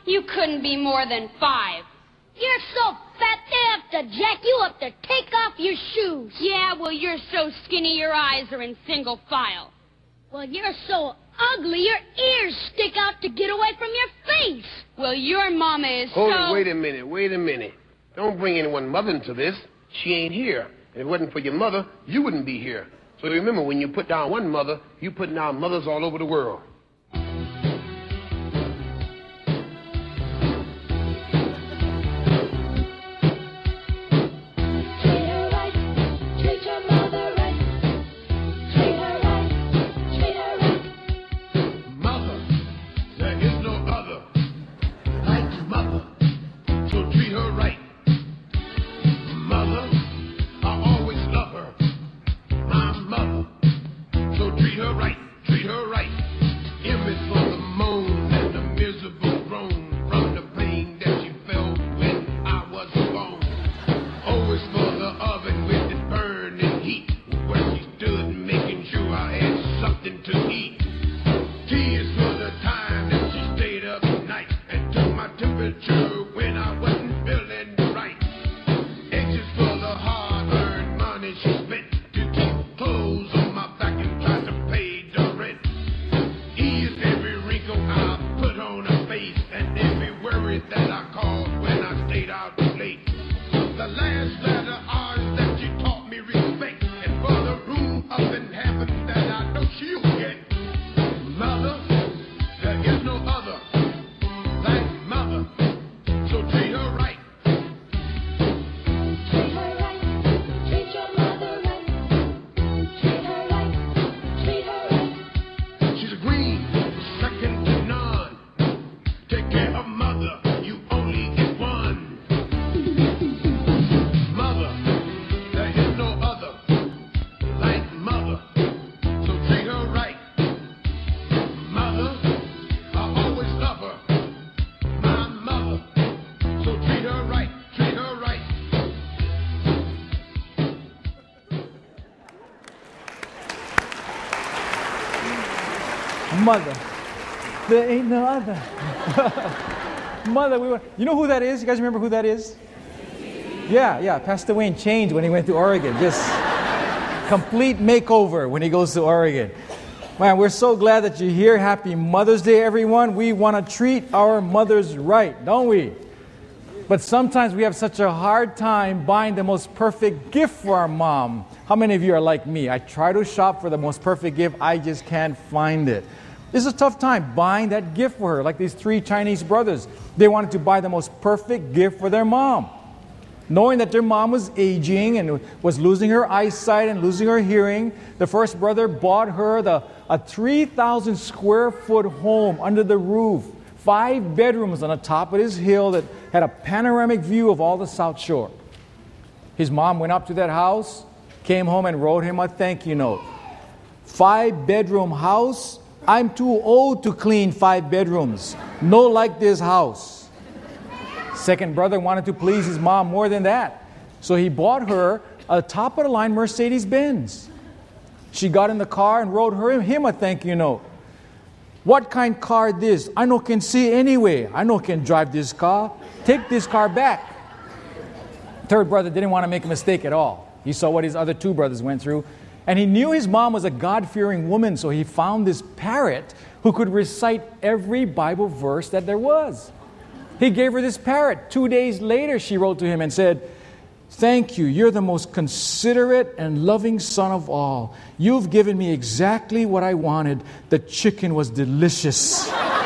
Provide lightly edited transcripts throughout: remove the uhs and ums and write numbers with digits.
You couldn't be more than 5. You're so fat they have to jack you up to take off your shoes. Yeah, well, you're so skinny your eyes are in single file. Well, you're so ugly your ears stick out to get away from your face. Well, your mama is Hold it, wait a minute. Don't bring anyone mother into this. She ain't here. If it wasn't for your mother, you wouldn't be here. So remember, when you put down one mother, you put down mothers all over the world. Mother. There ain't no other. Mother, you know who that is? You guys remember who that is? Yeah. Pastor Wayne changed when he went to Oregon. Just complete makeover when he goes to Oregon. Man, we're so glad that you're here. Happy Mother's Day, everyone. We want to treat our mothers right, don't we? But sometimes we have such a hard time buying the most perfect gift for our mom. How many of you are like me? I try to shop for the most perfect gift. I just can't find it. This is a tough time buying that gift for her, like these 3 Chinese brothers. They wanted to buy the most perfect gift for their mom. Knowing that their mom was aging and was losing her eyesight and losing her hearing, the first brother bought her a 3,000 square foot home under the roof, 5 bedrooms on the top of this hill that had a panoramic view of all the South Shore. His mom went up to that house, came home and wrote him a thank you note. 5-bedroom house. I'm too old to clean 5 bedrooms. No like this house. Second brother wanted to please his mom more than that. So he bought her a top-of-the-line Mercedes-Benz. She got in the car and wrote him a thank you note. What kind car this? I no can see anyway. I no can drive this car. Take this car back. Third brother didn't want to make a mistake at all. He saw what his other 2 brothers went through. And he knew his mom was a God-fearing woman, so he found this parrot who could recite every Bible verse that there was. He gave her this parrot. 2 days later, she wrote to him and said, "Thank you. You're the most considerate and loving son of all. You've given me exactly what I wanted. The chicken was delicious."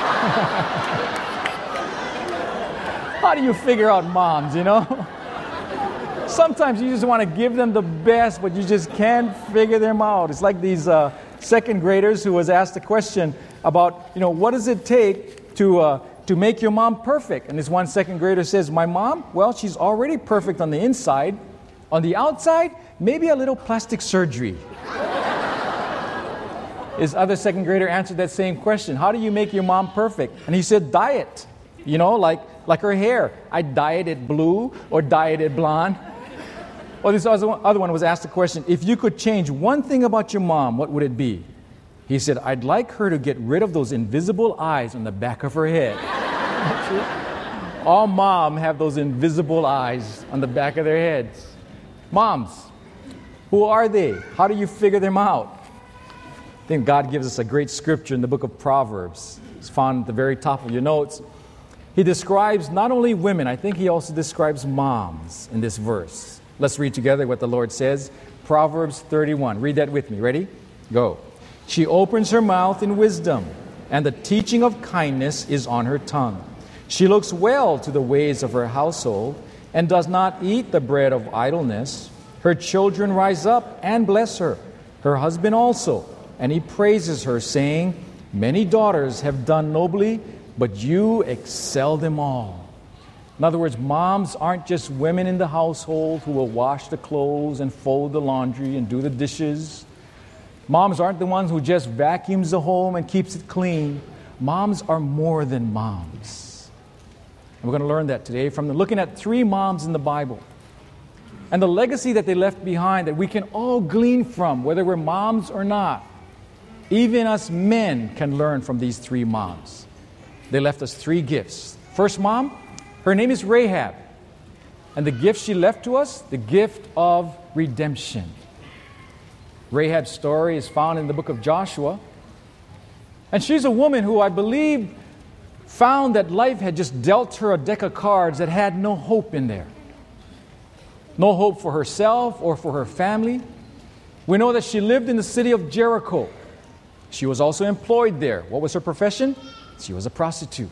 How do you figure out moms, you know? Sometimes you just want to give them the best, but you just can't figure them out. It's like these second graders who was asked a question about, what does it take to make your mom perfect? And this one second grader says, "My mom, well, she's already perfect on the inside. On the outside, maybe a little plastic surgery." His other second grader answered that same question. "How do you make your mom perfect?" And he said, "Diet. Like her hair. I dyed it blue or dyed it blonde." Well, this other one was asked the question, "If you could change one thing about your mom, what would it be?" He said, "I'd like her to get rid of those invisible eyes on the back of her head." All moms have those invisible eyes on the back of their heads. Moms, who are they? How do you figure them out? I think God gives us a great scripture in the book of Proverbs. It's found at the very top of your notes. He describes not only women, I think he also describes moms in this verse. Let's read together what the Lord says. Proverbs 31. Read that with me. Ready? Go. She opens her mouth in wisdom, and the teaching of kindness is on her tongue. She looks well to the ways of her household and does not eat the bread of idleness. Her children rise up and bless her, her husband also, and he praises her, saying, many daughters have done nobly, but you excel them all. In other words, moms aren't just women in the household who will wash the clothes and fold the laundry and do the dishes. Moms aren't the ones who just vacuums the home and keeps it clean. Moms are more than moms. And we're going to learn that today from looking at 3 moms in the Bible. And the legacy that they left behind that we can all glean from, whether we're moms or not. Even us men can learn from these 3 moms. They left us 3 gifts. First mom, her name is Rahab. And the gift she left to us, the gift of redemption. Rahab's story is found in the book of Joshua. And she's a woman who I believe found that life had just dealt her a deck of cards that had no hope in there. No hope for herself or for her family. We know that she lived in the city of Jericho. She was also employed there. What was her profession? She was a prostitute.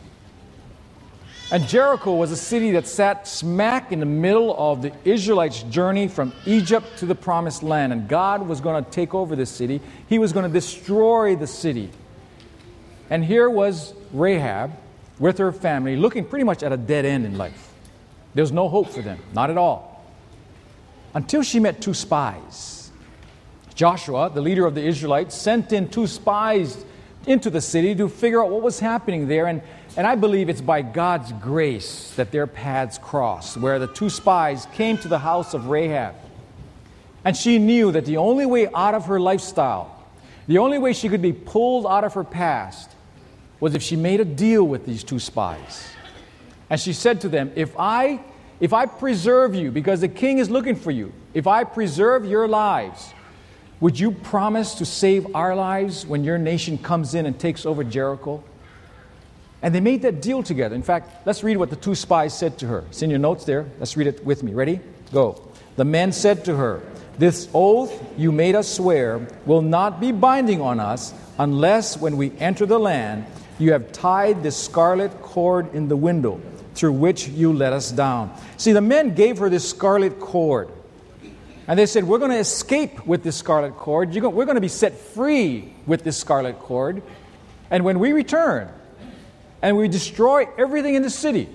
And Jericho was a city that sat smack in the middle of the Israelites' journey from Egypt to the Promised Land. And God was going to take over this city. He was going to destroy the city. And here was Rahab with her family looking pretty much at a dead end in life. There was no hope for them, not at all. Until she met 2 spies. Joshua, the leader of the Israelites, sent in 2 spies into the city to figure out what was happening there. And I believe it's by God's grace that their paths crossed, where the 2 spies came to the house of Rahab. And she knew that the only way out of her lifestyle, the only way she could be pulled out of her past, was if she made a deal with these 2 spies. And she said to them, if I preserve you, because the king is looking for you, if I preserve your lives, would you promise to save our lives when your nation comes in and takes over Jericho? And they made that deal together. In fact, let's read what the 2 spies said to her. It's in your notes there. Let's read it with me. Ready? Go. The men said to her, this oath you made us swear will not be binding on us unless when we enter the land you have tied this scarlet cord in the window through which you let us down. See, the men gave her this scarlet cord. And they said, we're going to escape with this scarlet cord. We're going to be set free with this scarlet cord. And when we return and we destroy everything in the city,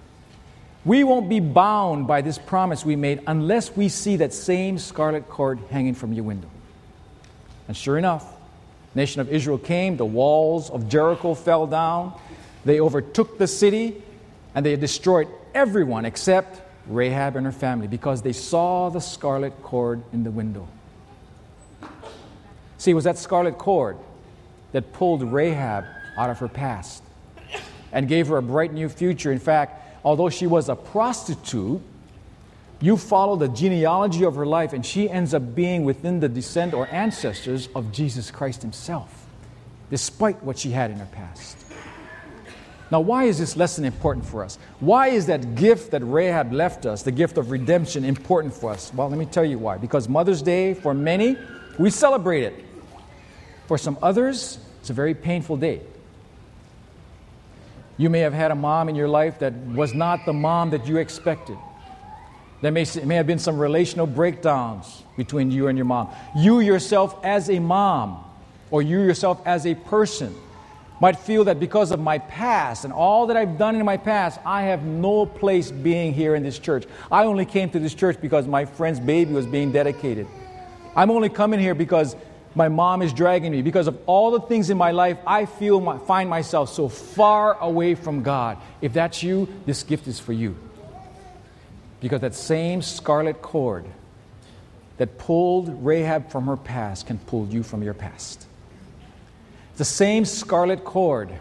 we won't be bound by this promise we made unless we see that same scarlet cord hanging from your window. And sure enough, the nation of Israel came. The walls of Jericho fell down. They overtook the city. And they destroyed everyone except Rahab and her family because they saw the scarlet cord in the window. See, it was that scarlet cord that pulled Rahab out of her past and gave her a bright new future. In fact, although she was a prostitute, you follow the genealogy of her life and she ends up being within the descent or ancestors of Jesus Christ himself, despite what she had in her past. Now, why is this lesson important for us? Why is that gift that Rahab left us, the gift of redemption, important for us? Well, let me tell you why. Because Mother's Day, for many, we celebrate it. For some others, it's a very painful day. You may have had a mom in your life that was not the mom that you expected. There may have been some relational breakdowns between you and your mom. You yourself as a mom, or you yourself as a person, might feel that because of my past and all that I've done in my past, I have no place being here in this church. I only came to this church because my friend's baby was being dedicated. I'm only coming here because my mom is dragging me. Because of all the things in my life, I find myself so far away from God. If that's you, this gift is for you. Because that same scarlet cord that pulled Rahab from her past can pull you from your past. The same scarlet cord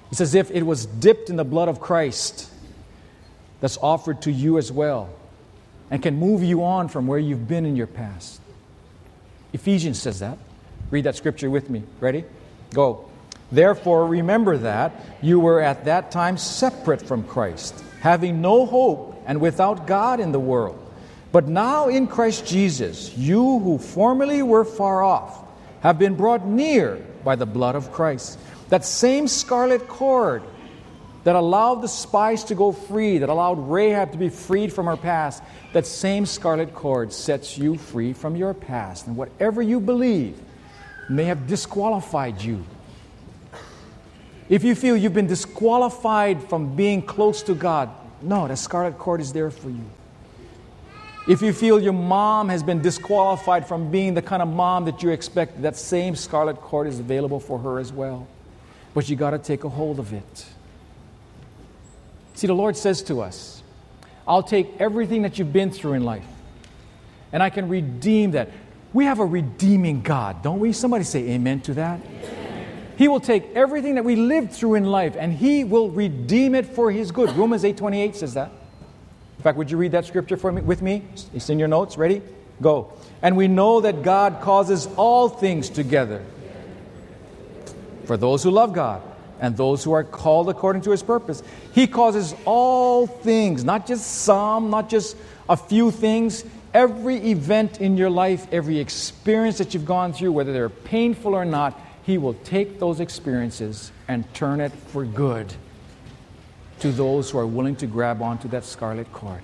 It's as if it was dipped in the blood of Christ that's offered to you as well and can move you on from where you've been in your past. Ephesians says that. Read that scripture with me. Ready? Go. Therefore, remember that you were at that time separate from Christ, having no hope and without God in the world. But now in Christ Jesus, you who formerly were far off have been brought near by the blood of Christ. That same scarlet cord that allowed the spies to go free, that allowed Rahab to be freed from her past, that same scarlet cord sets you free from your past. And whatever you believe may have disqualified you. If you feel you've been disqualified from being close to God, no, the scarlet cord is there for you. If you feel your mom has been disqualified from being the kind of mom that you expect, that same scarlet cord is available for her as well. But you got to take a hold of it. See, the Lord says to us, I'll take everything that you've been through in life, and I can redeem that. We have a redeeming God, don't we? Somebody say amen to that. Amen. He will take everything that we lived through in life, and He will redeem it for His good. Romans 8:28 says that. In fact, would you read that scripture with me? It's in your notes. Ready? Go. And we know that God causes all things together for those who love God and those who are called according to His purpose. He causes all things, not just some, not just a few things. Every event in your life, every experience that you've gone through, whether they're painful or not, He will take those experiences and turn it for good to those who are willing to grab onto that scarlet cord.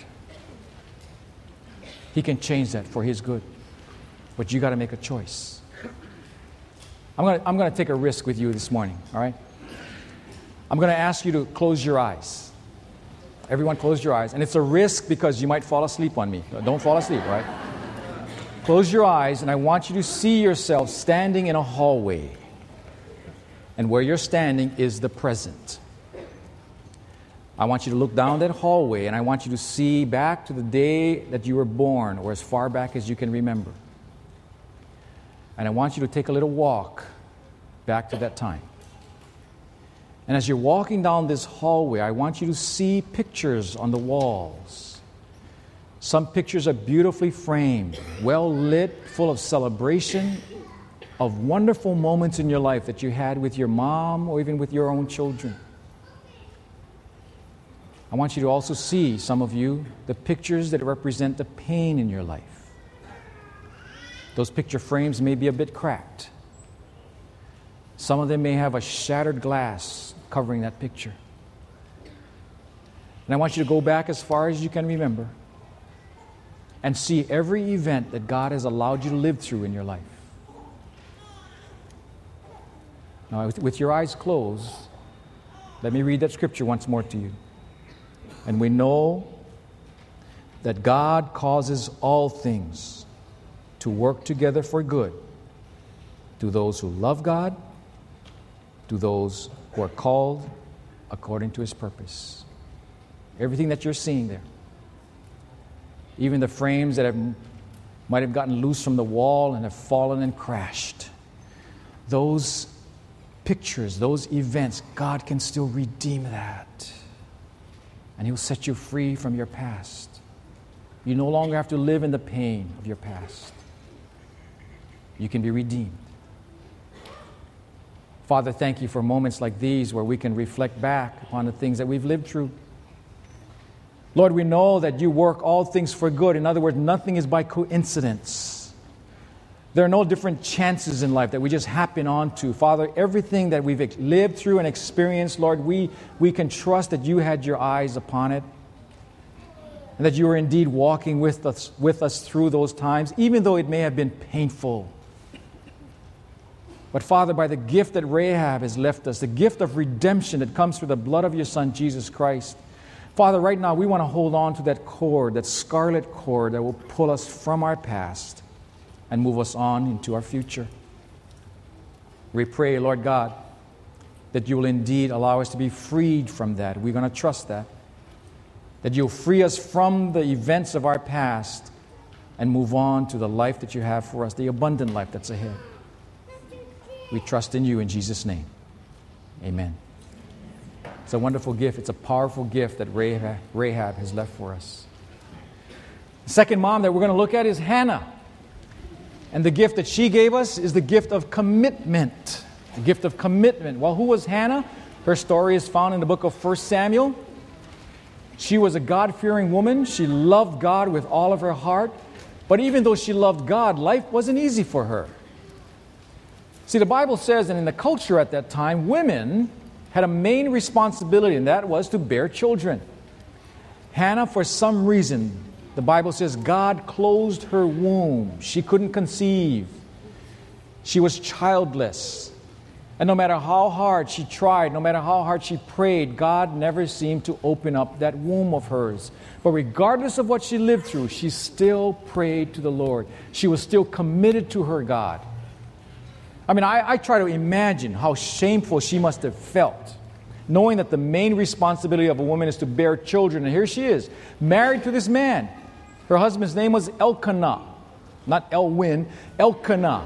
He can change that for His good. But you got to make a choice. I'm going to take a risk with you this morning, all right? I'm going to ask you to close your eyes. Everyone close your eyes. And it's a risk because you might fall asleep on me. Don't fall asleep, right? Close your eyes, and I want you to see yourself standing in a hallway. And where you're standing is the present. I want you to look down that hallway, and I want you to see back to the day that you were born, or as far back as you can remember. And I want you to take a little walk back to that time. And as you're walking down this hallway, I want you to see pictures on the walls. Some pictures are beautifully framed, well lit, full of celebration, of wonderful moments in your life that you had with your mom or even with your own children. I want you to also see, some of you, the pictures that represent the pain in your life. Those picture frames may be a bit cracked. Some of them may have a shattered glass covering that picture. And I want you to go back as far as you can remember and see every event that God has allowed you to live through in your life. Now, with your eyes closed, let me read that scripture once more to you. And we know that God causes all things to work together for good to those who love God, to those who are called according to His purpose. Everything that you're seeing there, even the frames that might have gotten loose from the wall and have fallen and crashed, those pictures, those events, God can still redeem that. And He will set you free from your past. You no longer have to live in the pain of your past. You can be redeemed. Father, thank You for moments like these where we can reflect back upon the things that we've lived through. Lord, we know that You work all things for good. In other words, nothing is by coincidence. There are no different chances in life that we just happen onto. Father, everything that we've lived through and experienced, Lord, we can trust that You had Your eyes upon it and that You were indeed walking with us through those times, even though it may have been painful. But Father, by the gift that Rahab has left us, the gift of redemption that comes through the blood of Your Son, Jesus Christ, Father, right now we want to hold on to that cord, that scarlet cord that will pull us from our past and move us on into our future. We pray, Lord God, that You will indeed allow us to be freed from that. We're going to trust that. That You'll free us from the events of our past and move on to the life that You have for us, the abundant life that's ahead. We trust in You in Jesus' name. Amen. It's a wonderful gift. It's a powerful gift that Rahab has left for us. The second mom that we're going to look at is Hannah. And the gift that she gave us is the gift of commitment. The gift of commitment. Well, who was Hannah? Her story is found in the book of 1 Samuel. She was a God-fearing woman. She loved God with all of her heart. But even though she loved God, life wasn't easy for her. See, the Bible says, and in the culture at that time, women had a main responsibility, and that was to bear children. Hannah, for some reason, the Bible says God closed her womb. She couldn't conceive. She was childless. And no matter how hard she tried, no matter how hard she prayed, God never seemed to open up that womb of hers. But regardless of what she lived through, she still prayed to the Lord. She was still committed to her God. I mean, I try to imagine how shameful she must have felt, knowing that the main responsibility of a woman is to bear children. And here she is, married to this man. Her husband's name was Elkanah. Not Elwin, Elkanah.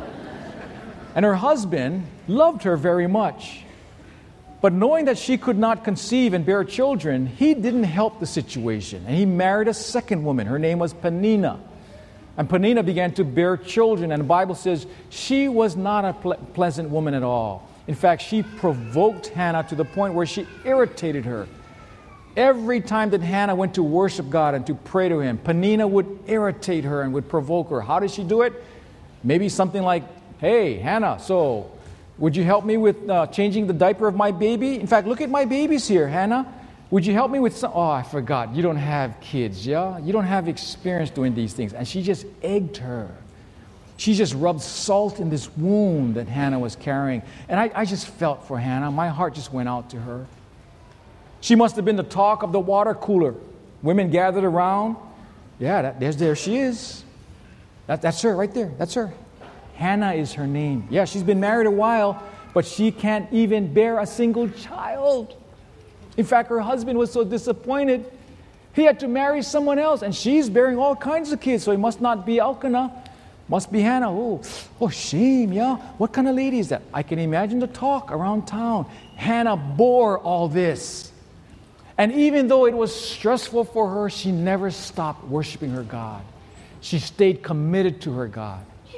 And her husband loved her very much. But knowing that she could not conceive and bear children, he didn't help the situation. And he married a second woman. Her name was Peninnah. And Peninnah began to bear children. And the Bible says she was not a pleasant woman at all. In fact, she provoked Hannah to the point where she irritated her. Every time that Hannah went to worship God and to pray to Him, Peninnah would irritate her and would provoke her. How did she do it? Maybe something like, "Hey, Hannah, so would you help me with changing the diaper of my baby? In fact, look at my babies here, Hannah. Would you help me with some? Oh, I forgot. You don't have kids, yeah? You don't have experience doing these things." And she just egged her. She just rubbed salt in this wound that Hannah was carrying. And I just felt for Hannah. My heart just went out to her. She must have been the talk of the water cooler. Women gathered around. Yeah, there she is. That's her right there. That's her. Hannah is her name. Yeah, she's been married a while, but she can't even bear a single child. In fact, her husband was so disappointed, he had to marry someone else, and she's bearing all kinds of kids, so it must not be Elkanah. Must be Hannah. Oh, shame, yeah? What kind of lady is that? I can imagine the talk around town. Hannah bore all this. And even though it was stressful for her, she never stopped worshiping her God. She stayed committed to her God.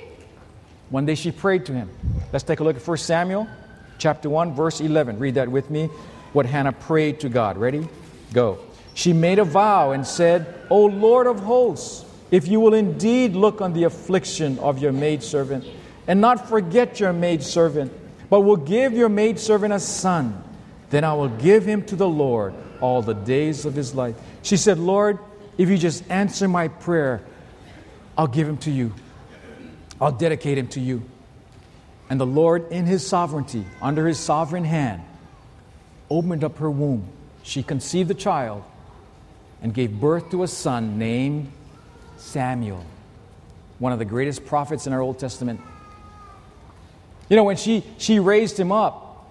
One day she prayed to Him. Let's take a look at 1 Samuel chapter 1, verse 11. Read that with me, what Hannah prayed to God. Ready? Go. She made a vow and said, "O Lord of hosts, if you will indeed look on the affliction of your maidservant, and not forget your maidservant, but will give your maidservant a son, then I will give him to the Lord all the days of his life." She said, "Lord, if you just answer my prayer, I'll give him to you. I'll dedicate him to you." And the Lord, in His sovereignty, under His sovereign hand, opened up her womb. She conceived a child and gave birth to a son named Samuel, one of the greatest prophets in our Old Testament. You know, when she raised him up,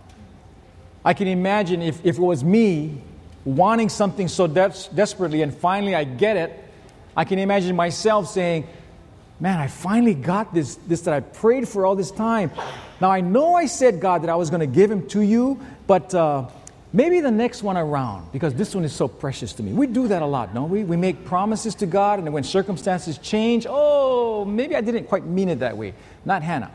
I can imagine if it was me wanting something so desperately and finally I get it, I can imagine myself saying, "Man, I finally got this that I prayed for all this time. Now, I know I said, God, that I was going to give him to you, but maybe the next one around, because this one is so precious to me." We do that a lot, don't we? We make promises to God, and then when circumstances change, maybe I didn't quite mean it that way. Not Hannah.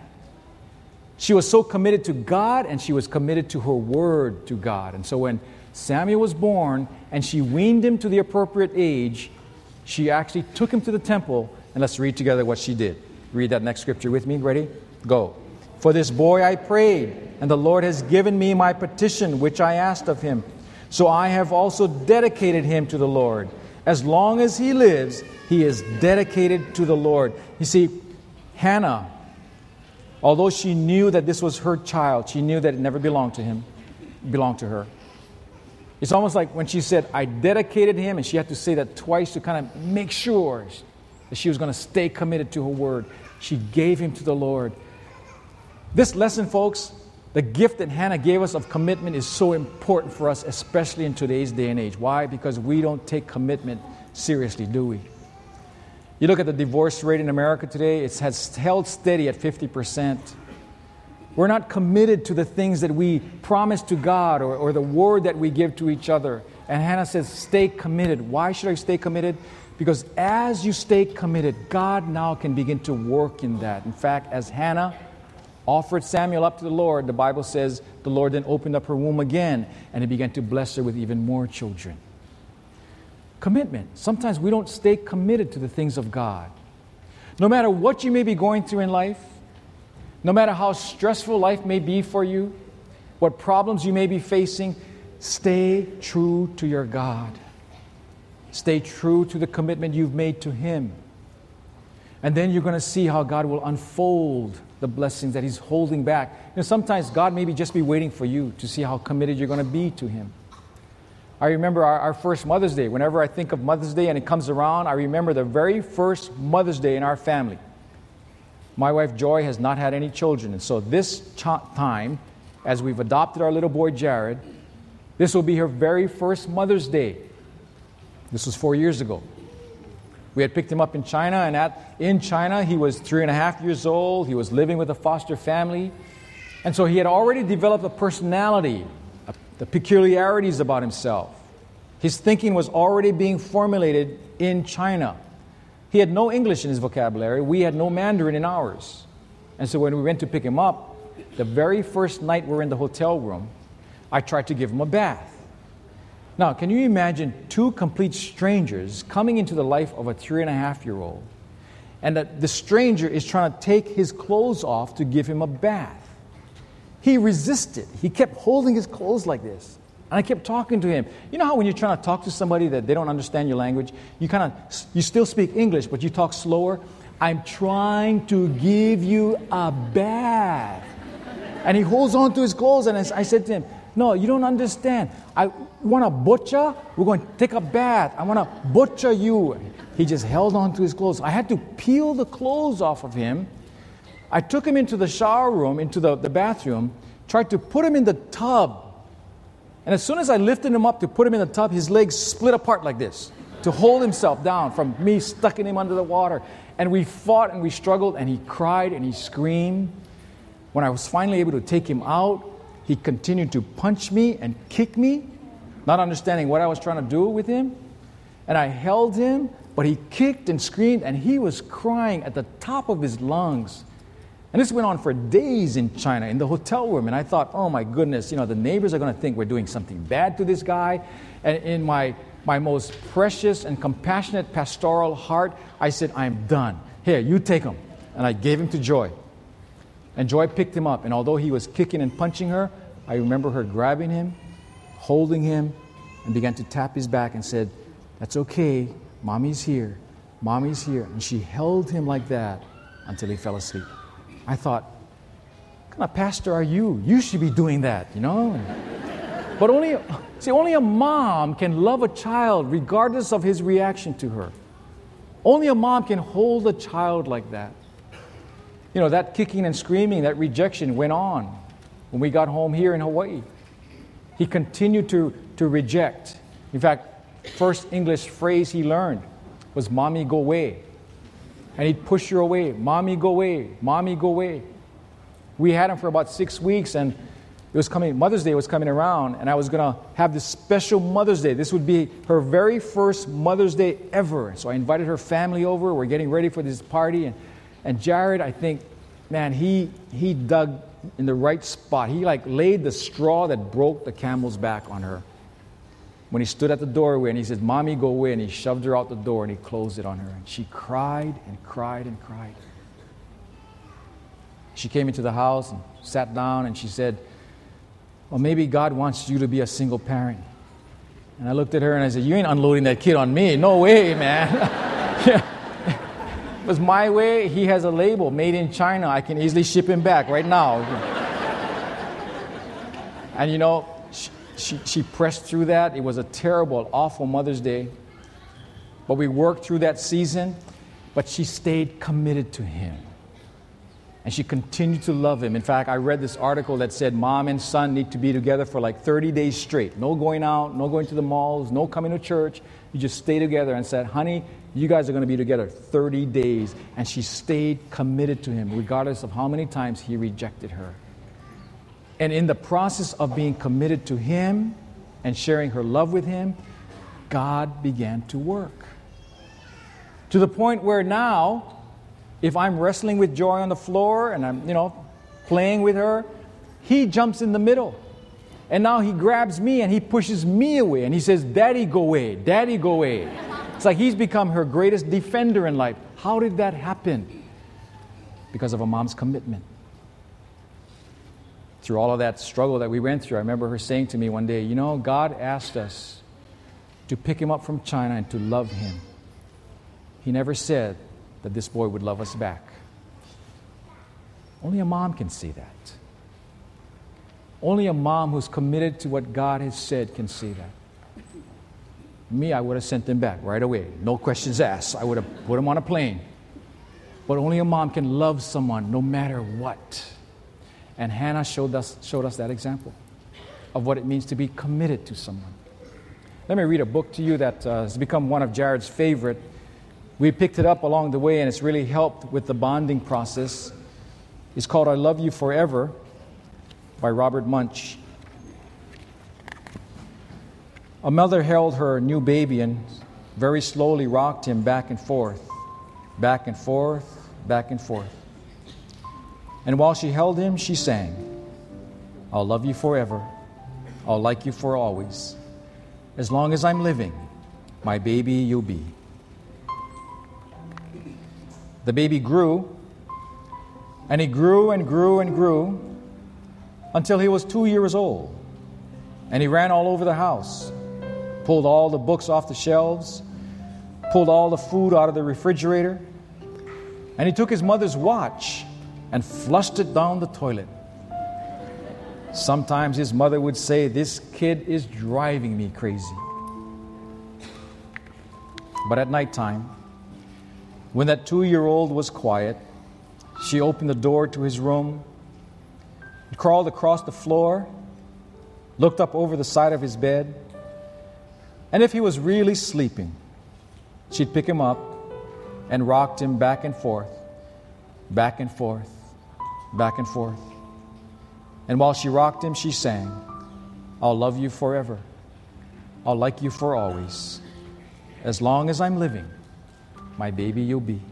She was so committed to God, and she was committed to her word to God. And so when Samuel was born, and she weaned him to the appropriate age, she actually took him to the temple. And let's read together what she did. Read that next scripture with me. Ready? Go. "For this boy I prayed, and the Lord has given me my petition, which I asked of him. So I have also dedicated him to the Lord. As long as he lives, he is dedicated to the Lord." You see, Hannah, although she knew that this was her child, she knew that it never belonged to him. It belonged to her. It's almost like when she said, "I dedicated him," and she had to say that twice to kind of make sure that she was going to stay committed to her word. She gave him to the Lord. This lesson, folks, the gift that Hannah gave us of commitment is so important for us, especially in today's day and age. Why? Because we don't take commitment seriously, do we? You look at the divorce rate in America today, it has held steady at 50%. We're not committed to the things that we promise to God or the word that we give to each other. And Hannah says, stay committed. Why should I stay committed? Because as you stay committed, God now can begin to work in that. In fact, as Hannah offered Samuel up to the Lord, the Bible says the Lord then opened up her womb again and He began to bless her with even more children. Commitment. Sometimes we don't stay committed to the things of God. No matter what you may be going through in life, no matter how stressful life may be for you, what problems you may be facing, stay true to your God. Stay true to the commitment you've made to Him. And then you're going to see how God will unfold the blessings that He's holding back. You know, sometimes God may just be waiting for you to see how committed you're going to be to Him. I remember our first Mother's Day. Whenever I think of Mother's Day and it comes around, I remember the very first Mother's Day in our family. My wife Joy has not had any children. And so this time, as we've adopted our little boy Jared, this will be her very first Mother's Day. This was 4 years ago. We had picked him up in China, and in China he was 3.5 years old. He was living with a foster family. And so he had already developed a personality, the peculiarities about himself. His thinking was already being formulated in China. He had no English in his vocabulary. We had no Mandarin in ours. And so when we went to pick him up, the very first night we're in the hotel room, I tried to give him a bath. Now, can you imagine two complete strangers coming into the life of a 3.5-year-old, and that the stranger is trying to take his clothes off to give him a bath? He resisted. He kept holding his clothes like this. And I kept talking to him. You know how when you're trying to talk to somebody that they don't understand your language, you still speak English, but you talk slower? I'm trying to give you a bath. And he holds on to his clothes, and I said to him, no, you don't understand. I want to butcher? We're going to take a bath. I want to butcher you. He just held on to his clothes. I had to peel the clothes off of him. I took him into the shower room, into the bathroom, tried to put him in the tub. And as soon as I lifted him up to put him in the tub, his legs split apart like this to hold himself down from me stucking him under the water. And we fought and we struggled, and he cried and he screamed. When I was finally able to take him out, he continued to punch me and kick me, not understanding what I was trying to do with him. And I held him, but he kicked and screamed, and he was crying at the top of his lungs. And this went on for days in China, in the hotel room. And I thought, oh my goodness, the neighbors are going to think we're doing something bad to this guy. And in my most precious and compassionate pastoral heart, I said, I'm done. Here, you take him. And I gave him to Joy. And Joy picked him up. And although he was kicking and punching her, I remember her grabbing him, holding him, and began to tap his back and said, that's okay. Mommy's here. Mommy's here. And she held him like that until he fell asleep. I thought, what kind of pastor are you? You should be doing that, But only a mom can love a child regardless of his reaction to her. Only a mom can hold a child like that. That kicking and screaming, that rejection went on when we got home here in Hawaii. He continued to reject. In fact, first English phrase he learned was, Mommy, go away. And he'd push her away. Mommy, go away. Mommy, go away. We had him for about 6 weeks, and Mother's Day was coming around, and I was going to have this special Mother's Day. This would be her very first Mother's Day ever. So I invited her family over. We're getting ready for this party. And Jared, I think, man, he dug in the right spot. He laid the straw that broke the camel's back on her. When he stood at the doorway and he said, Mommy, go away, and he shoved her out the door and he closed it on her. And she cried and cried and cried. She came into the house and sat down and she said, well, maybe God wants you to be a single parent. And I looked at her and I said, you ain't unloading that kid on me. No way, man. It was my way. He has a label, made in China. I can easily ship him back right now. And she pressed through that. It was a terrible, awful Mother's Day. But we worked through that season. But she stayed committed to him. And she continued to love him. In fact, I read this article that said mom and son need to be together for 30 days straight. No going out, no going to the malls, no coming to church. You just stay together, and said, honey, you guys are going to be together 30 days. And she stayed committed to him, regardless of how many times he rejected her. And in the process of being committed to Him and sharing her love with Him, God began to work. To the point where now, if I'm wrestling with Joy on the floor and I'm, playing with her, He jumps in the middle. And now He grabs me and He pushes me away. And He says, Daddy, go away. Daddy, go away. It's like He's become her greatest defender in life. How did that happen? Because of a mom's commitment. Through all of that struggle that we went through, I remember her saying to me one day, God asked us to pick him up from China and to love him. He never said that this boy would love us back. Only a mom can see that. Only a mom who's committed to what God has said can see that. Me, I would have sent him back right away. No questions asked. I would have put him on a plane. But only a mom can love someone no matter what. And Hannah showed us that example of what it means to be committed to someone. Let me read a book to you that has become one of Jared's favorite. We picked it up along the way, and it's really helped with the bonding process. It's called I Love You Forever by Robert Munch. A mother held her new baby and very slowly rocked him back and forth, back and forth, back and forth. And while she held him, she sang, I'll love you forever. I'll like you for always. As long as I'm living, my baby you'll be. The baby grew, and he grew and grew and grew until he was 2 years old. And he ran all over the house, pulled all the books off the shelves, pulled all the food out of the refrigerator, and he took his mother's watch and flushed it down the toilet. Sometimes his mother would say, this kid is driving me crazy. But at nighttime, when that 2-year-old was quiet, she opened the door to his room, crawled across the floor, looked up over the side of his bed, and if he was really sleeping, she'd pick him up and rocked him back and forth, back and forth, back and forth. And while she rocked him, she sang, I'll love you forever. I'll like you for always. As long as I'm living, my baby you'll be.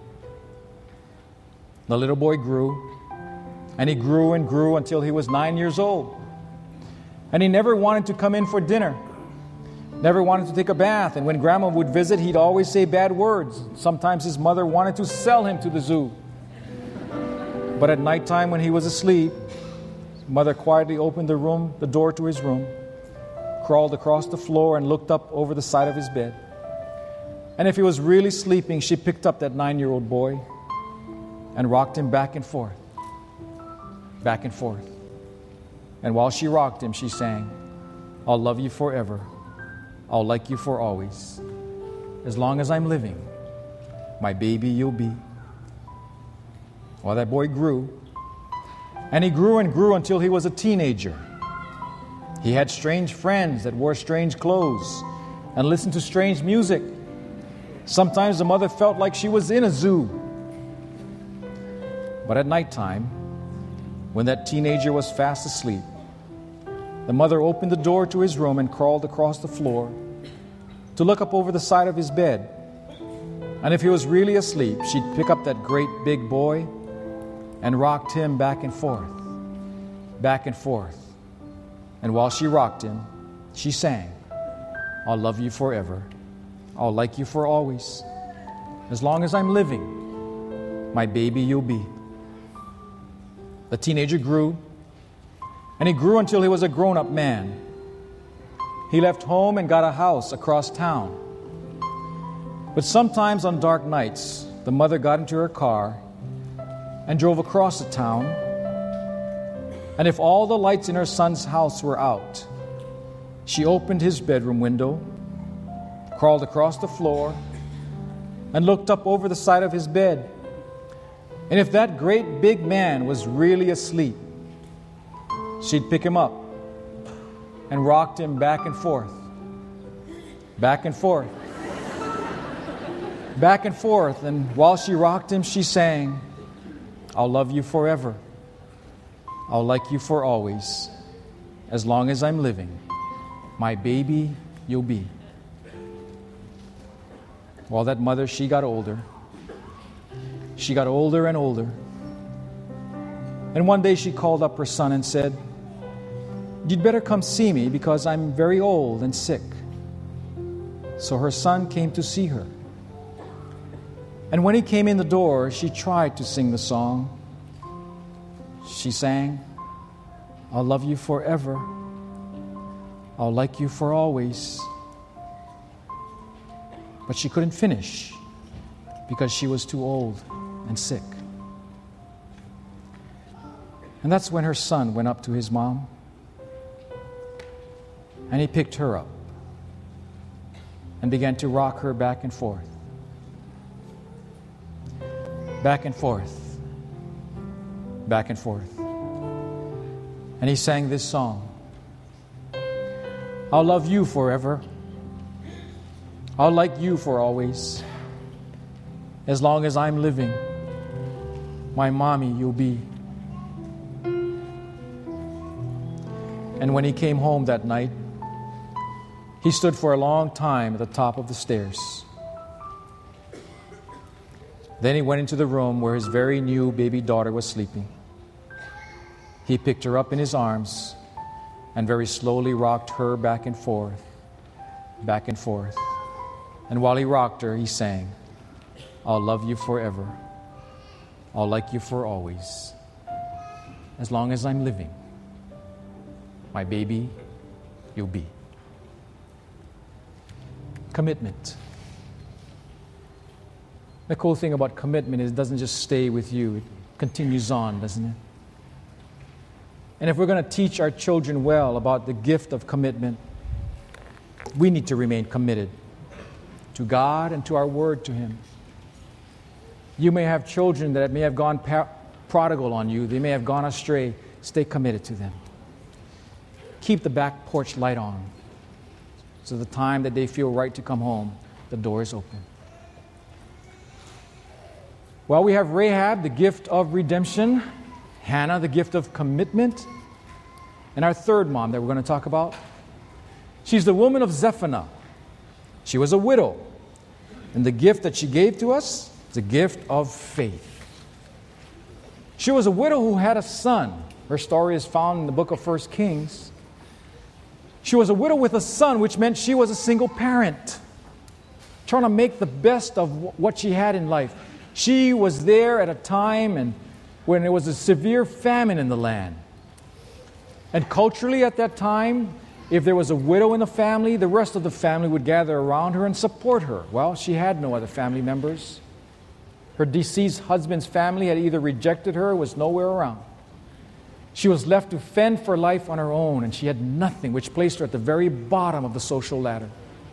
The little boy grew, and he grew and grew until he was 9 years old. And he never wanted to come in for dinner, never wanted to take a bath. And when Grandma would visit, he'd always say bad words. Sometimes his mother wanted to sell him to the zoo. But at nighttime when he was asleep, Mother quietly opened the door to his room, crawled across the floor and looked up over the side of his bed. And if he was really sleeping, she picked up that 9-year-old boy and rocked him back and forth, back and forth. And while she rocked him, she sang, I'll love you forever. I'll like you for always. As long as I'm living, my baby you'll be. Well, that boy grew, and he grew and grew until he was a teenager. He had strange friends that wore strange clothes and listened to strange music. Sometimes the mother felt like she was in a zoo. But at nighttime, when that teenager was fast asleep, the mother opened the door to his room and crawled across the floor to look up over the side of his bed. And if he was really asleep, she'd pick up that great big boy and rocked him back and forth, back and forth. And while she rocked him, she sang, I'll love you forever. I'll like you for always. As long as I'm living, my baby you'll be. The teenager grew, and he grew until he was a grown-up man. He left home and got a house across town. But sometimes on dark nights, the mother got into her car and drove across the town. And if all the lights in her son's house were out, she opened his bedroom window, crawled across the floor, and looked up over the side of his bed. And if that great big man was really asleep, she'd pick him up and rocked him back and forth, back and forth, back and forth. And while she rocked him, she sang, I'll love you forever. I'll like you for always. As long as I'm living, my baby you'll be. Well, that mother, she got older. She got older and older. And one day she called up her son and said, "You'd better come see me because I'm very old and sick." So her son came to see her. And when he came in the door, she tried to sing the song. She sang, "I'll love you forever. I'll like you for always." But she couldn't finish because she was too old and sick. And that's when her son went up to his mom and he picked her up and began to rock her back and forth. Back and forth. Back and forth. And he sang this song. "I'll love you forever. I'll like you for always. As long as I'm living, my mommy you'll be." And when he came home that night, he stood for a long time at the top of the stairs. Then he went into the room where his very new baby daughter was sleeping. He picked her up in his arms and very slowly rocked her back and forth, back and forth. And while he rocked her, he sang, "I'll love you forever. I'll like you for always. As long as I'm living, my baby you'll be." Commitment. The cool thing about commitment is it doesn't just stay with you. It continues on, doesn't it? And if we're going to teach our children well about the gift of commitment, we need to remain committed to God and to our word to Him. You may have children that may have gone prodigal on you. They may have gone astray. Stay committed to them. Keep the back porch light on. So the time that they feel right to come home, the door is open. Well, we have Rahab, the gift of redemption. Hannah, the gift of commitment. And our third mom that we're going to talk about, she's the woman of Zephaniah. She was a widow. And the gift that she gave to us is a gift of faith. She was a widow who had a son. Her story is found in the book of 1 Kings. She was a widow with a son, which meant she was a single parent, trying to make the best of what she had in life. She was there at a time when there was a severe famine in the land. And culturally at that time, if there was a widow in the family, the rest of the family would gather around her and support her. Well, she had no other family members. Her deceased husband's family had either rejected her or was nowhere around. She was left to fend for life on her own, and she had nothing, which placed her at the very bottom of the social ladder.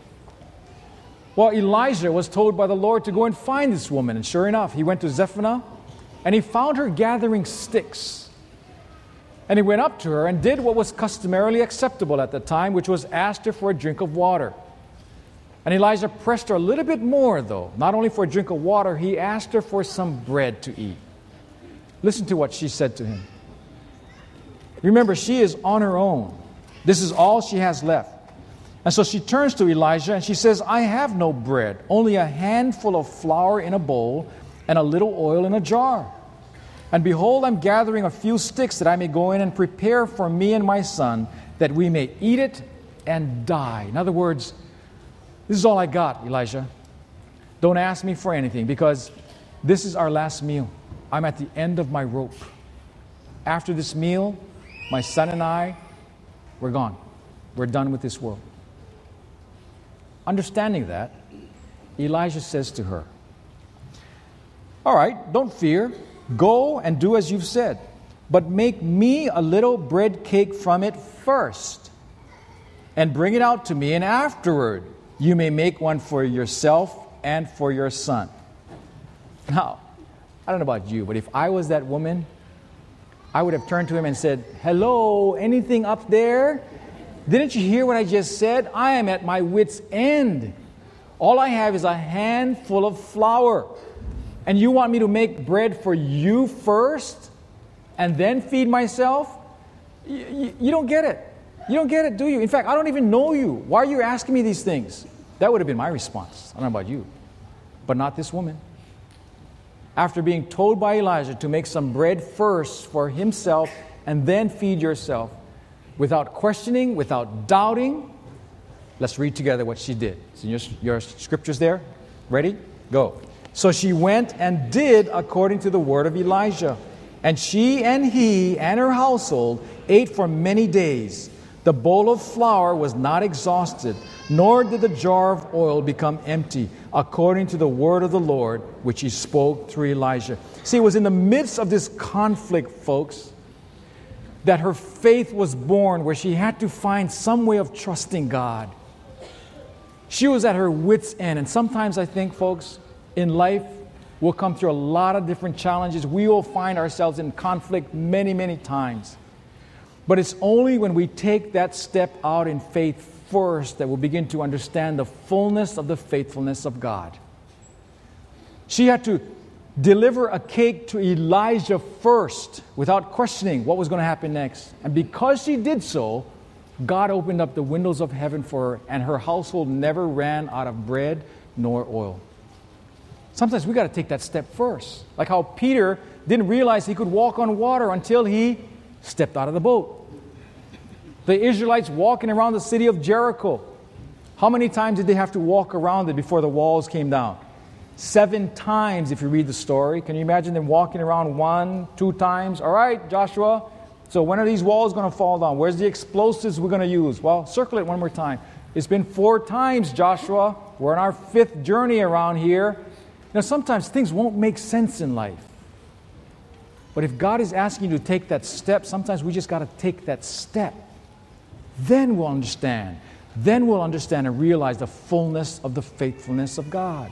Well, Elijah was told by the Lord to go and find this woman, and sure enough, he went to Zephaniah, and he found her gathering sticks. And he went up to her and did what was customarily acceptable at the time, which was asked her for a drink of water. And Elijah pressed her a little bit more, though. Not only for a drink of water, he asked her for some bread to eat. Listen to what she said to him. Remember, she is on her own. This is all she has left. And so she turns to Elijah and she says, "I have no bread, only a handful of flour in a bowl and a little oil in a jar. And behold, I'm gathering a few sticks that I may go in and prepare for me and my son, that we may eat it and die." In other words, this is all I got, Elijah. Don't ask me for anything, because this is our last meal. I'm at the end of my rope. After this meal, my son and I, we're gone. We're done with this world. Understanding that, Elijah says to her, "All right, don't fear. Go and do as you've said. But make me a little bread cake from it first, and bring it out to me, and afterward you may make one for yourself and for your son." Now, I don't know about you, but if I was that woman, I would have turned to him and said, "Hello, anything up there? Didn't you hear what I just said? I am at my wit's end. All I have is a handful of flour. And you want me to make bread for you first? and then feed myself? You don't get it. You don't get it, do you? In fact, I don't even know you. Why are you asking me these things? That would have been my response. I don't know about you. But not this woman. After being told by Elijah to make some bread first for himself and then feed yourself, without questioning, without doubting, let's read together what she did. So your scriptures there? Ready? Go. So she went and did according to the word of Elijah. And she and he and her household ate for many days. The bowl of flour was not exhausted, nor did the jar of oil become empty, according to the word of the Lord, which he spoke through Elijah. See, it was in the midst of this conflict, folks, that her faith was born, where she had to find some way of trusting God. She was at her wit's end. And sometimes I think, folks, in life, we'll come through a lot of different challenges. We will find ourselves in conflict many, many times. But it's only when we take that step out in faith first that we'll begin to understand the fullness of the faithfulness of God. She had to deliver a cake to Elijah first without questioning what was going to happen next. And because she did so, God opened up the windows of heaven for her, and her household never ran out of bread nor oil. Sometimes we got to take that step first. Like how Peter didn't realize he could walk on water until he stepped out of the boat. The Israelites walking around the city of Jericho. How many times did they have to walk around it before the walls came down? 7 times if you read the story. Can you imagine them walking around 1, 2 times? All right, Joshua, so when are these walls going to fall down? Where's the explosives we're going to use? Well, circle it one more time. It's been 4 times, Joshua. We're on our 5th journey around here. Now, sometimes things won't make sense in life. But if God is asking you to take that step, sometimes we just got to take that step. Then we'll understand. Then we'll understand and realize the fullness of the faithfulness of God.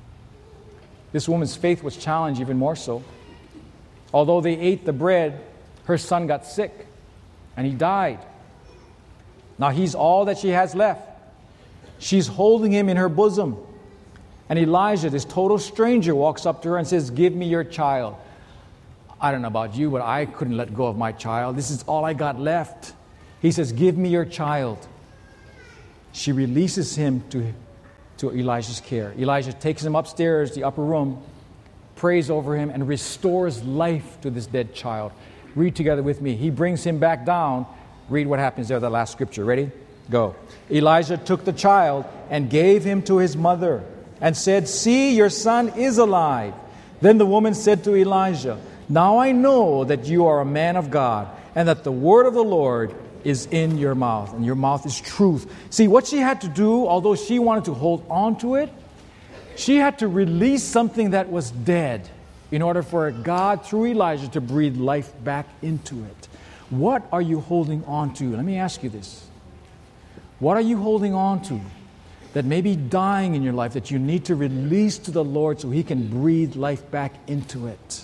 This woman's faith was challenged even more so. Although they ate the bread, her son got sick and he died. Now he's all that she has left. She's holding him in her bosom. And Elijah, this total stranger, walks up to her and says, "Give me your child." I don't know about you, but I couldn't let go of my child. This is all I got left. He says, "Give me your child." She releases him to Elijah's care. Elijah takes him upstairs, the upper room, prays over him, and restores life to this dead child. Read together with me. He brings him back down. Read what happens there, the last scripture. Ready? Go. Elijah took the child and gave him to his mother and said, "See, your son is alive." Then the woman said to Elijah, "Now I know that you are a man of God, and that the word of the Lord is in your mouth, and your mouth is truth." See, what she had to do, although she wanted to hold on to it, she had to release something that was dead in order for God, through Elijah, to breathe life back into it. What are you holding on to? Let me ask you this. What are you holding on to that may be dying in your life that you need to release to the Lord so He can breathe life back into it?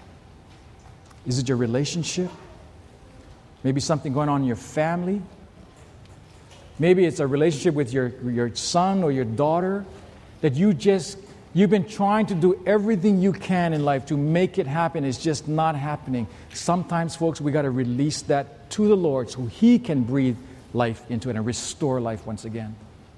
Is it your relationship? Maybe something going on in your family. Maybe it's a relationship with your son or your daughter that you've been trying to do everything you can in life to make it happen. It's just not happening. Sometimes, folks, we got to release that to the Lord so He can breathe life into it and restore life once again.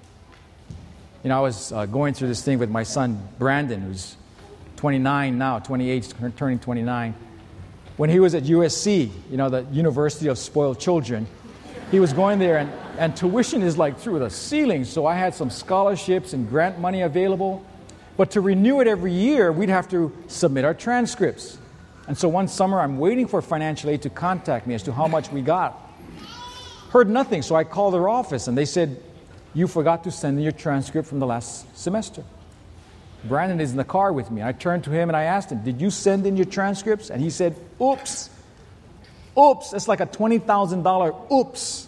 You know, I was going through this thing with my son, Brandon, who's 29 now, 28, turning 29. When he was at USC, you know, the University of Spoiled Children, he was going there and tuition is like through the ceiling. So I had some scholarships and grant money available. But to renew it every year, we'd have to submit our transcripts. And so one summer, I'm waiting for financial aid to contact me as to how much we got. Heard nothing, so I called their office and they said, "You forgot to send in your transcript from the last semester." Brandon is in the car with me. I turned to him and I asked him, "Did you send in your transcripts?" And he said, "Oops. Oops." It's like a $20,000 oops.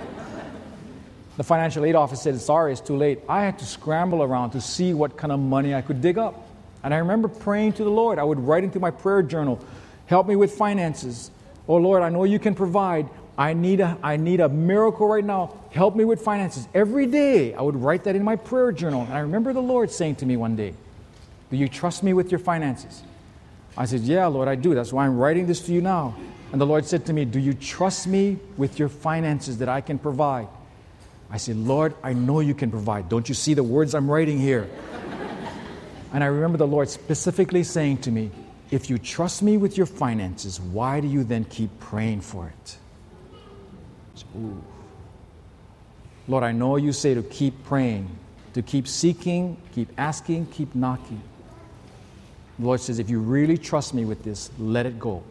The financial aid office said, "Sorry, it's too late." I had to scramble around to see what kind of money I could dig up. And I remember praying to the Lord. I would write into my prayer journal, "Help me with finances. Oh Lord, I know you can provide. I need a miracle right now. Help me with finances." Every day, I would write that in my prayer journal. And I remember the Lord saying to me one day, "Do you trust me with your finances?" I said, "Yeah, Lord, I do. That's why I'm writing this to you now." And the Lord said to me, do you trust me with your finances that I can provide? I said, Lord, I know you can provide. Don't you see the words I'm writing here? And I remember the Lord specifically saying to me, if you trust me with your finances, why do you then keep praying for it? So, ooh. Lord, I know you say to keep praying, to keep seeking, keep asking, keep knocking. The Lord says, if you really trust me with this, let it go.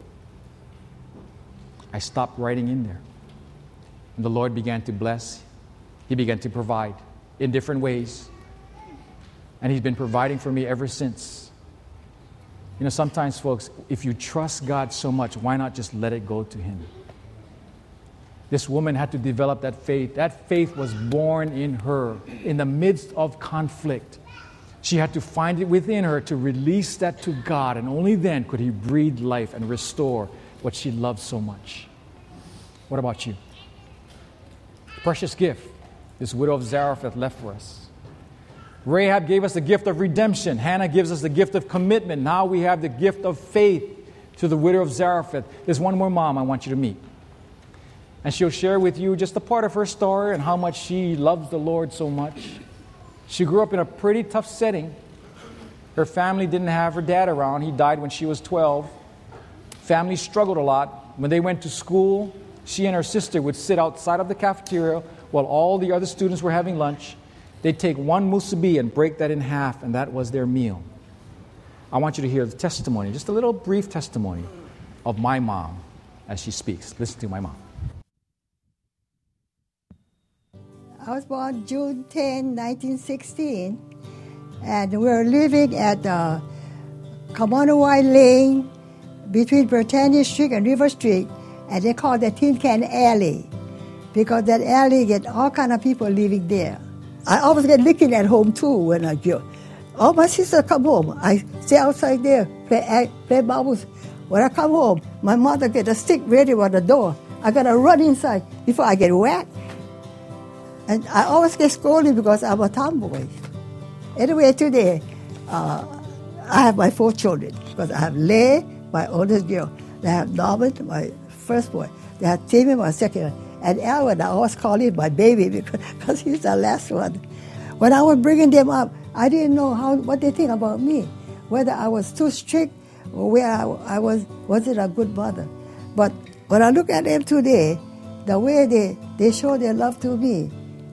I stopped writing in there. And the Lord began to bless. He began to provide in different ways. And He's been providing for me ever since. You know, sometimes, folks, if you trust God so much, why not just let it go to Him? This woman had to develop that faith. That faith was born in her in the midst of conflict. She had to find it within her to release that to God, and only then could He breathe life and restore what she loved so much. What about you? Precious gift this widow of Zarephath left for us. Rahab gave us the gift of redemption. Hannah gives us the gift of commitment. Now we have the gift of faith to the widow of Zarephath. There's one more mom I want you to meet. And she'll share with you just a part of her story and how much she loves the Lord so much. She grew up in a pretty tough setting. Her family didn't have her dad around. He died when she was 12. Family struggled a lot. When they went to school, she and her sister would sit outside of the cafeteria while all the other students were having lunch. They'd take one musubi and break that in half, and that was their meal. I want you to hear the testimony, just a little brief testimony of my mom as she speaks. Listen to my mom. I was born June 10, 1916, and we were living at Kamanawai Lane between Britannia Street and River Street, and they call it the Tin Can Alley because that alley get all kind of people living there. I always get licking at home too when I go. All my sisters come home. I stay outside there, play marbles. When I come home, my mother get a stick ready on the door. I gotta run inside before I get wet. And I always get scolded because I'm a tomboy. Anyway, today, I have my 4 children. Because I have Leigh, my oldest girl. I have Norman, my first boy. They have Timmy, my second one. And Alvin, I always call him my baby because he's the last one. When I was bringing them up, I didn't know what they think about me. Whether I was too strict or where I wasn't a good mother. But when I look at them today, the way they show their love to me,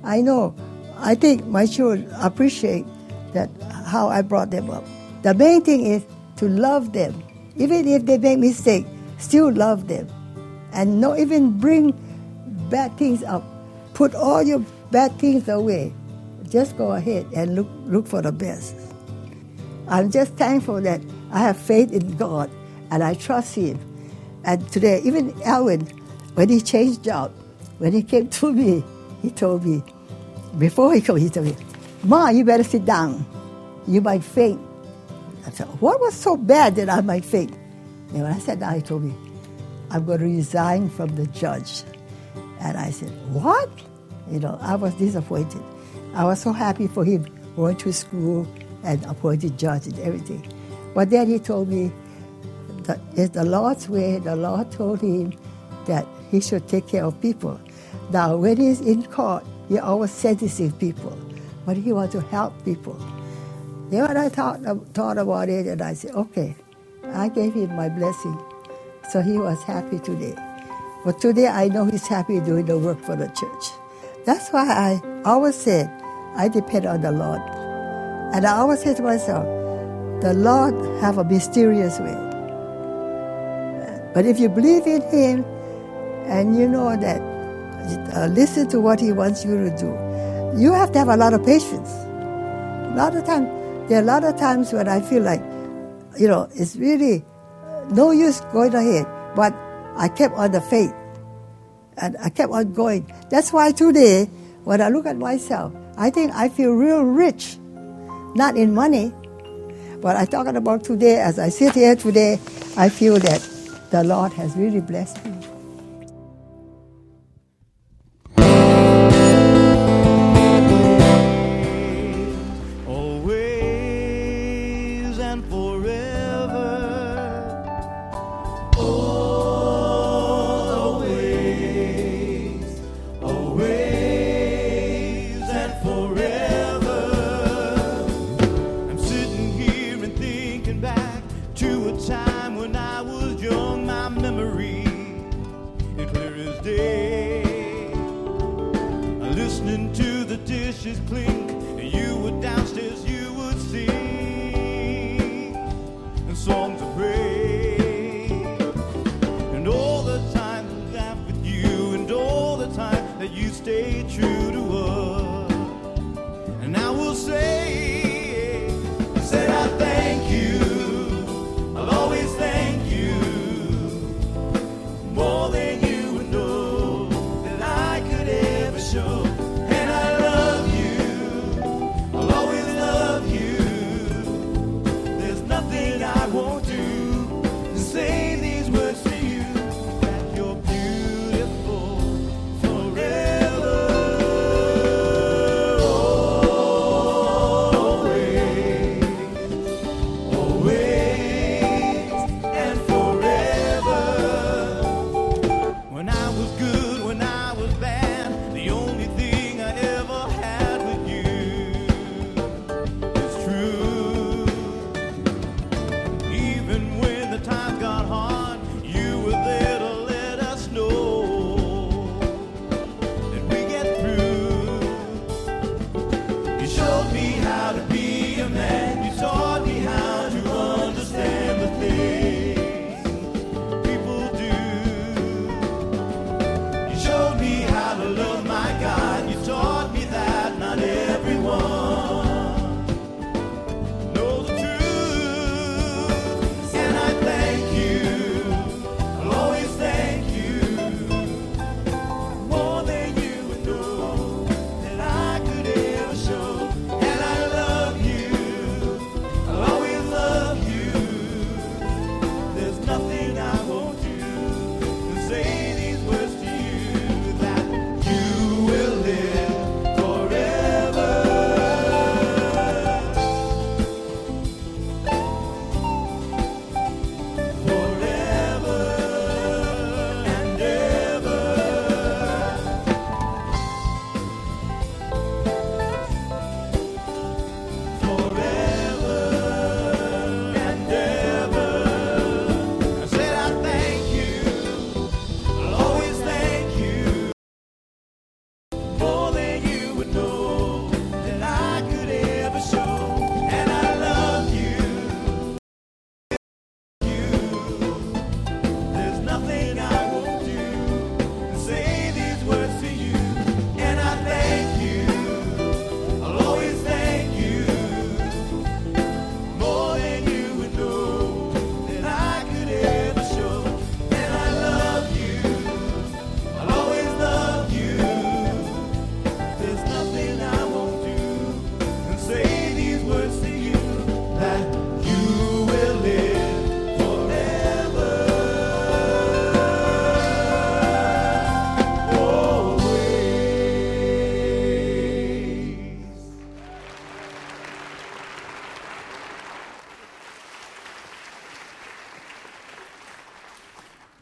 I think my children appreciate that how I brought them up. The main thing is to love them. Even if they make mistakes, still love them. And not even bring bad things up. Put all your bad things away. Just go ahead and look for the best. I'm just thankful that I have faith in God and I trust Him. And today, even Alvin, when he changed job, when he came to me, he told me, before he came, he told me, Ma, you better sit down. You might faint. I said, what was so bad that I might faint? And when I sat down, he told me, I'm going to resign from the judge. And I said, what? I was disappointed. I was so happy for him going to school and appointed judge and everything. But then he told me that it's the Lord's way. The Lord told him that he should take care of people. Now, when he's in court, he always sentencing people, but he wants to help people. Then when I thought about it, and I said, okay, I gave him my blessing. So he was happy today. But today I know he's happy doing the work for the church. That's why I always said, I depend on the Lord. And I always say to myself, the Lord have a mysterious way. But if you believe in Him, and you know that, listen to what He wants you to do, you have to have a lot of patience. There are a lot of times when I feel like, it's really no use going ahead. But I kept on the faith. And I kept on going. That's why today, when I look at myself, I think I feel real rich. Not in money, but I'm talking about today, as I sit here today, I feel that the Lord has really blessed me. Always and forever. Oh.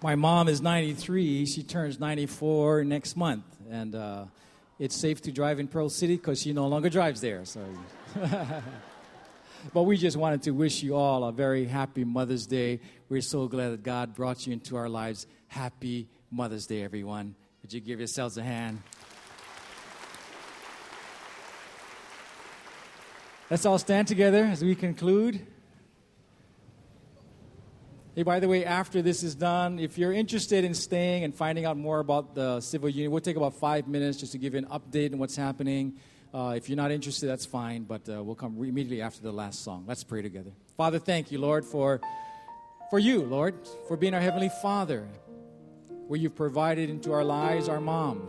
My mom is 93. She turns 94 next month. And it's safe to drive in Pearl City because she no longer drives there. So, but we just wanted to wish you all a very happy Mother's Day. We're so glad that God brought you into our lives. Happy Mother's Day, everyone. Would you give yourselves a hand? Let's all stand together as we conclude. Hey, by the way, after this is done, if you're interested in staying and finding out more about the civil union, we'll take about 5 minutes just to give you an update on what's happening. If you're not interested, that's fine, but we'll come immediately after the last song. Let's pray together. Father, thank you, Lord, for you, Lord, for being our Heavenly Father, where you've provided into our lives our moms.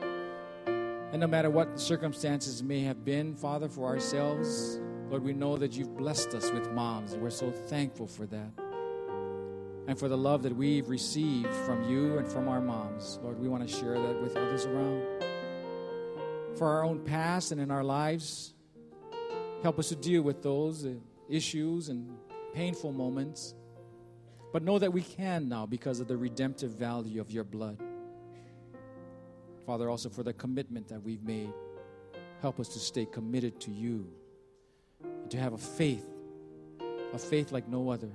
And no matter what the circumstances may have been, Father, for ourselves, Lord, we know that you've blessed us with moms, and we're so thankful for that. And for the love that we've received from you and from our moms. Lord, we want to share that with others around. For our own past and in our lives, help us to deal with those issues and painful moments. But know that we can now because of the redemptive value of your blood. Father, also for the commitment that we've made, help us to stay committed to you. And to have a faith like no other.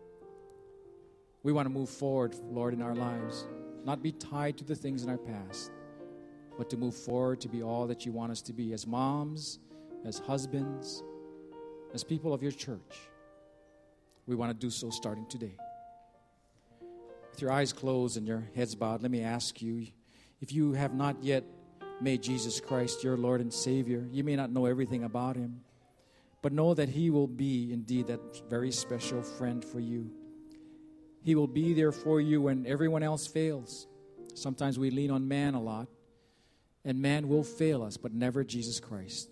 We want to move forward, Lord, in our lives. Not be tied to the things in our past, but to move forward to be all that you want us to be as moms, as husbands, as people of your church. We want to do so starting today. With your eyes closed and your heads bowed, let me ask you, if you have not yet made Jesus Christ your Lord and Savior, you may not know everything about him, but know that he will be indeed that very special friend for you. He will be there for you when everyone else fails. Sometimes we lean on man a lot, and man will fail us, but never Jesus Christ.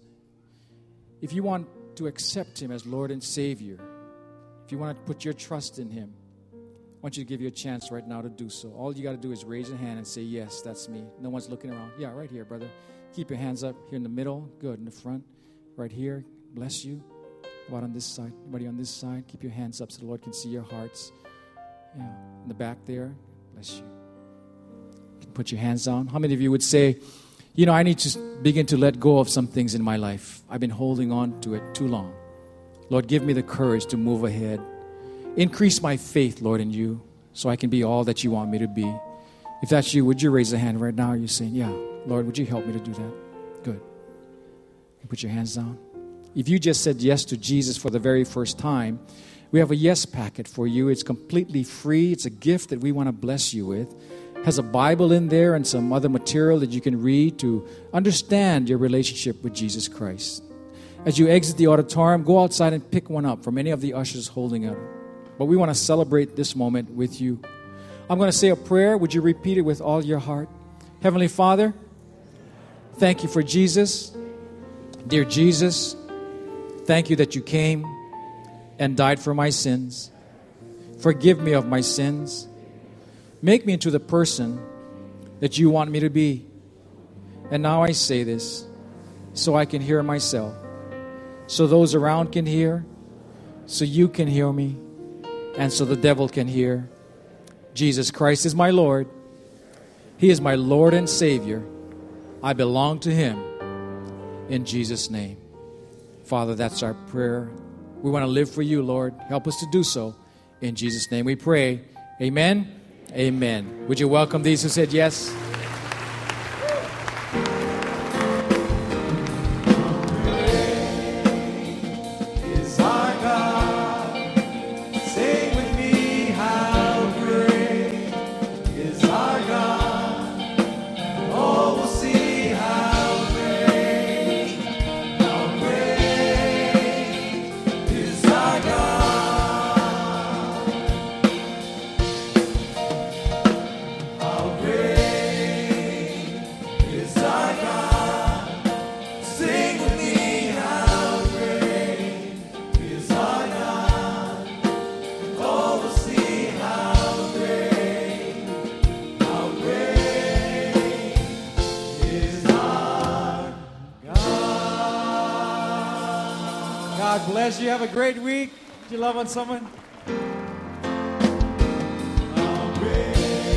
If you want to accept him as Lord and Savior, if you want to put your trust in him, I want you to give you a chance right now to do so. All you got to do is raise your hand and say, yes, that's me. No one's looking around. Yeah, right here, brother. Keep your hands up here in the middle. Good, in the front. Right here. Bless you. How about on this side? Anybody on this side? Keep your hands up so the Lord can see your hearts. Yeah, in the back there. Bless you. You can put your hands down. How many of you would say, you know, I need to begin to let go of some things in my life. I've been holding on to it too long. Lord, give me the courage to move ahead. Increase my faith, Lord, in you so I can be all that you want me to be. If that's you, would you raise a hand right now? You're saying, yeah, Lord, would you help me to do that? Good. You put your hands down. If you just said yes to Jesus for the very first time, we have a yes packet for you. It's completely free. It's a gift that we want to bless you with. It has a Bible in there and some other material that you can read to understand your relationship with Jesus Christ. As you exit the auditorium, go outside and pick one up from any of the ushers holding it. But we want to celebrate this moment with you. I'm going to say a prayer. Would you repeat it with all your heart? Heavenly Father, thank you for Jesus. Dear Jesus, thank you that you came and died for my sins. Forgive me of my sins. Make me into the person that you want me to be. And now I say this so I can hear myself, so those around can hear, so you can hear me, and so the devil can hear. Jesus Christ is my Lord. He is my Lord and Savior. I belong to him. In Jesus' name. Father, that's our prayer. We want to live for you, Lord. Help us to do so. In Jesus' name we pray. Amen. Amen. Would you welcome these who said yes? God bless you. Have a great week. Do you love on someone?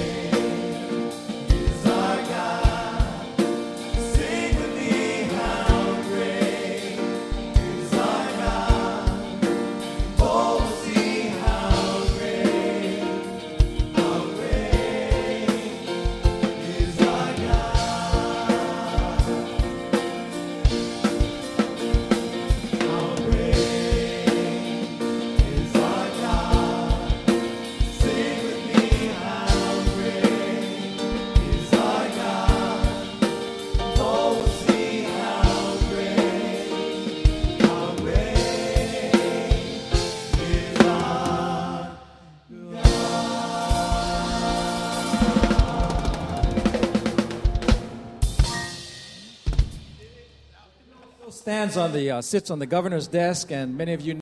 sits on the governor's desk, and many of you